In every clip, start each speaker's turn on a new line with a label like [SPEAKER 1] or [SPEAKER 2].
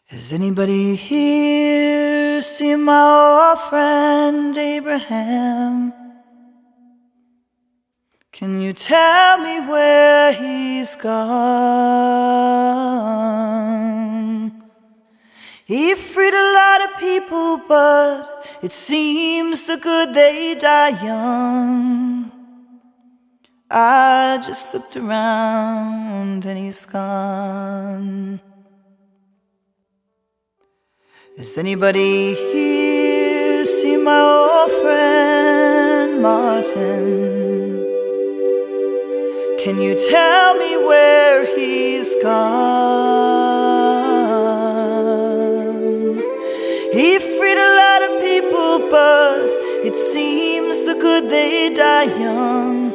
[SPEAKER 1] Has anybody here seen my old friend Abraham? Can you tell me where he's gone? He freed a lot of people, but it seems the good they die young. I just looked around and he's gone. Has anybody here seen my old friend Martin? Can you tell me where he's gone? He freed a lot of people, but it seems the good they die young.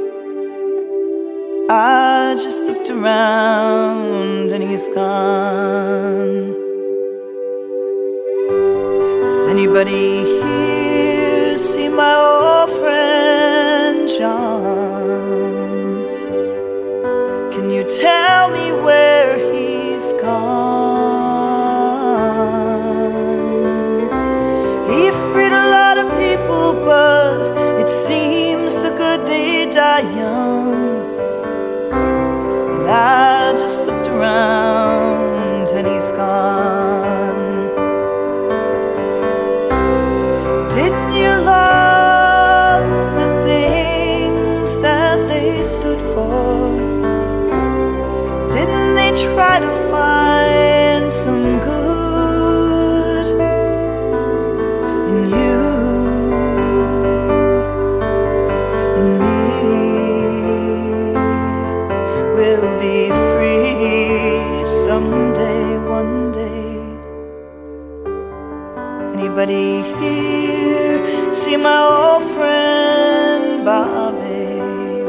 [SPEAKER 1] I just looked around and he's gone. Does anybody here see my old friend John? Can you tell me where he's gone? He freed a lot of people, but it seems the good they die young. And I just looked around and he's gone. Didn't you love the things that they stood for? Didn't they try to find some good in you, in me? We'll be free someday, one day. Anybody here see my old friend Bobby?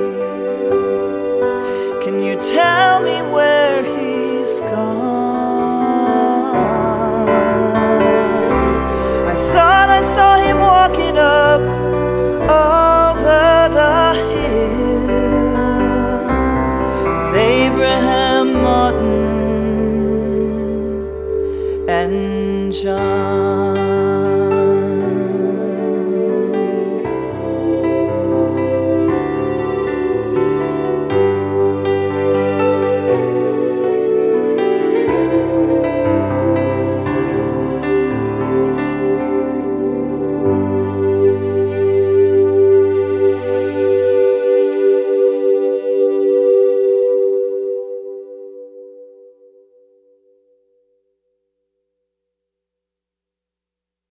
[SPEAKER 1] Can you tell me where he's gone? I thought I saw him walking up over the hill with Abraham, Martin, and John.